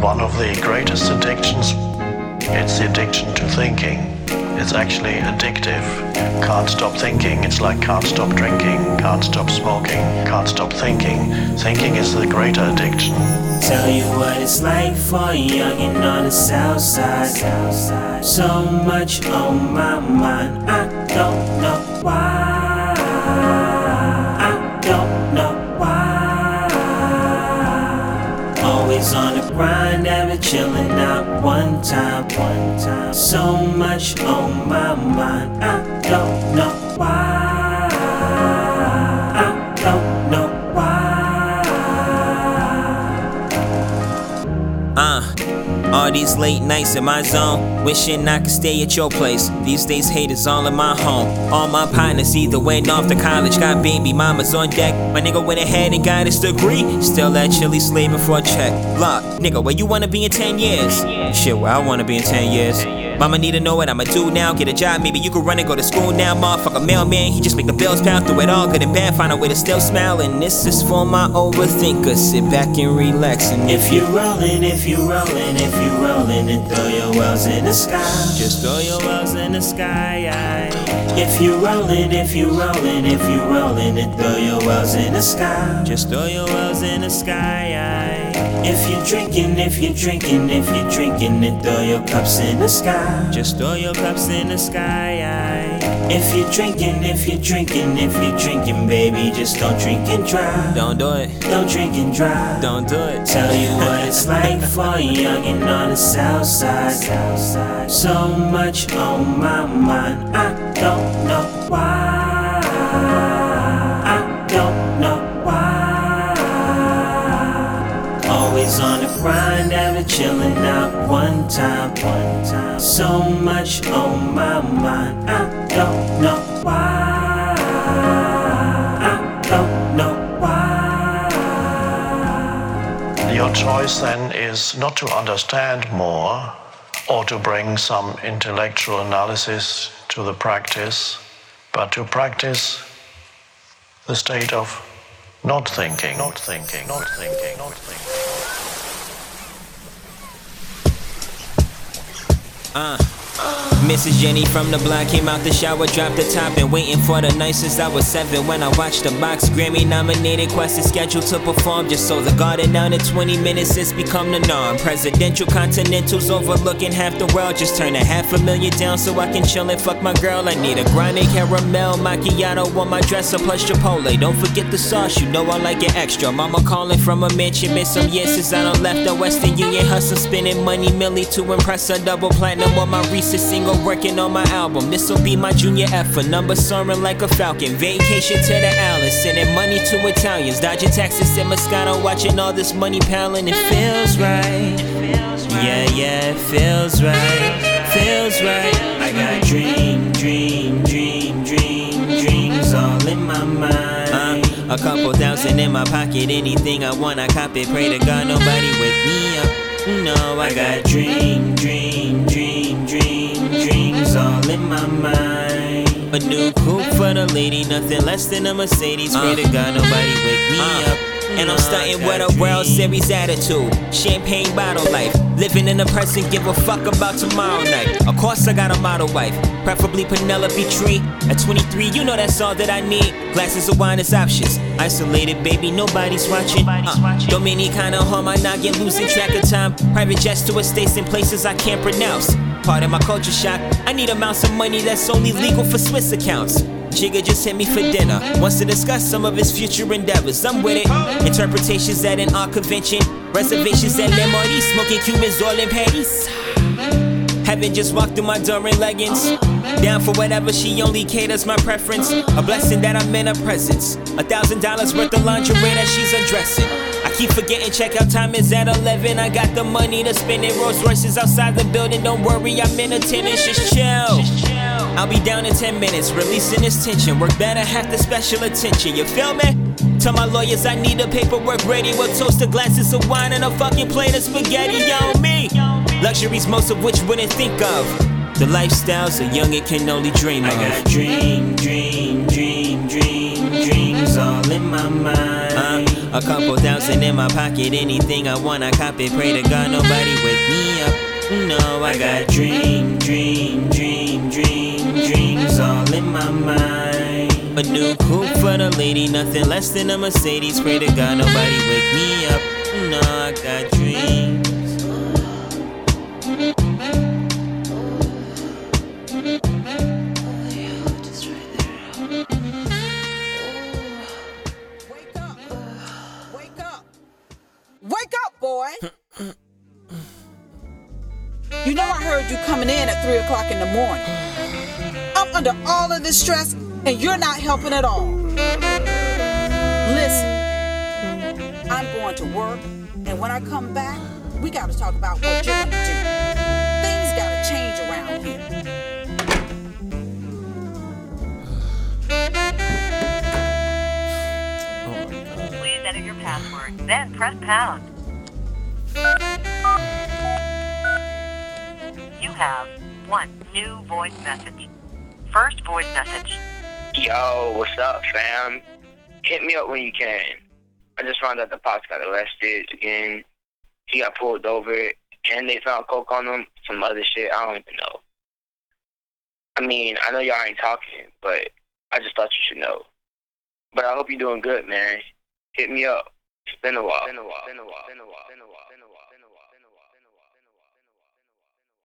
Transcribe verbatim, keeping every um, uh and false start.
one of the greatest addictions. It's the addiction to thinking. It's actually addictive. Can't stop thinking. It's like can't stop drinking, can't stop smoking, can't stop thinking. Thinking is the greater addiction. Tell you what it's like for a youngin' on the south side. So much on my mind, I don't know why. I don't know why. Always on the grind, never chillin' out one time. One time. So much on my mind, I don't know why. I don't know why. Uh, all these late nights in my zone, wishing I could stay at your place. These days hate is all in my home. All my partners either went off to college, got baby mamas on deck. My nigga went ahead and got his degree, still at Chili slaving for a check. Look, nigga, where you wanna be in ten years? Shit, where I wanna be in ten years. Mama need to know what I'ma do now. Get a job, maybe you could run and go to school now. Motherfucker mailman, he just make the bills pal. Through it all, good and bad, find a way to still smile. And this is for my overthinkers. Sit back and relax. And if you rollin', if you rollin', if you rollin', and throw your wells in the sky. Just throw your wells in the sky. If you rollin', if you rollin', if you rollin', and throw your wells in the sky. Just throw your wells in the sky. If you drinkin', if you drinkin', if you drinkin', and throw your cups in the sky. Just throw your cups in the sky. If you drinkin', if you drinkin', if you drinkin', baby, just don't drink and drive. Don't do it. Don't drink and drive. Don't do it. Tell you what it's like for a youngin' on the south side. So much on my mind, I don't know why. I don't know why. Always on the grind, never chillin' out one time. One time. So much on my mind, I don't know why. I don't know why. Your choice then is not to understand more or to bring some intellectual analysis to the practice, but to practice the state of not thinking, not thinking, not thinking, not thinking. Uh, Missus Jenny from the block came out the shower, dropped the top, and waiting for the night since I was seven. When I watched the box, Grammy nominated, Quest is scheduled to perform. Just so the garden down in twenty minutes, it's become the norm. Presidential continentals overlooking half the world. Just turn a half a million down so I can chill and fuck my girl. I need a grande caramel macchiato on my dresser plus Chipotle. Don't forget the sauce, you know I like it extra. Mama calling from a mansion, been some years since I done left the Western Union. Hustle spending money milli to impress her. Double platinum on my recent single, working on my album. This'll be my junior effort. Number soaring like a falcon. Vacation to the islands, sending money to Italians. Dodging taxes in Moscato, watching all this money piling. It feels right. Yeah, yeah, it feels right. Feels right. I got dream, dream, dream, dream, dreams all in my mind. Uh, a couple thousand in my pocket. Anything I want, I cop it. Pray to God nobody wake me up. No, I got dream, dream, dream, dream, dreams all in my mind. A new coupe for the lady, nothing less than a Mercedes. Pray uh, to God nobody wake me uh, up. And I'm starting with a World Series attitude. Champagne bottle life. Living in the present, give a fuck about tomorrow night. Of course I got a model wife, preferably Penelope Tree. At twenty-three, you know that's all that I need. Glasses of wine is options. Isolated, baby, nobody's watching. Uh, Dominican harm, I not get losing track of time. Private jets to estates in places I can't pronounce. Part of my culture shock. I need amounts of money that's only legal for Swiss accounts. Jigga just hit me for dinner, wants to discuss some of his future endeavors. I'm with it. Interpretations at an art convention, reservations at Le Marty, smoking Cubans all in Paris. Haven't just walked through my door in leggings. Down for whatever, she only caters my preference. A blessing that I'm in her presence. A thousand dollars worth of lingerie that she's undressing. I keep forgetting checkout time is at eleven. I got the money to spend in Rolls Royces outside the building. Don't worry, I'm in attendance, just chill. I'll be down in ten minutes, releasing this tension. Work better, have the special attention, you feel me? Tell my lawyers I need the paperwork ready. We'll toast the glasses of wine and a fucking plate of spaghetti on me. Luxuries most of which wouldn't think of. The lifestyles a youngin' can only dream of. I got dream, dream, dream, dream, dreams all in my mind. Uh, a couple thousand in my pocket, anything I want I cop it. Pray to God nobody wake me up. No, I, I got got dream, dream, dream, dream, dreams all in my mind. a new coupe for the lady, nothing less than a Mercedes. Pray to God nobody wake me up. No, I got dreams. Wake up! Wake up! Wake up, boy! You know I heard you coming in at three o'clock in the morning. I'm under all of this stress and you're not helping at all. Listen, I'm going to work, and when I come back, we gotta talk about what you're gonna do. Things gotta change around here. Please enter your password, then press pound. You have one new voice message. First voice message. Yo, what's up, fam? Hit me up when you can. I just found out the Pops got arrested again. He got pulled over, and they found coke on him, some other shit. I don't even know. I mean, I know y'all ain't talking, but I just thought you should know. But I hope you're doing good, man. Hit me up. It's been a while. Been a while. Been a while. Been a while. Been a while.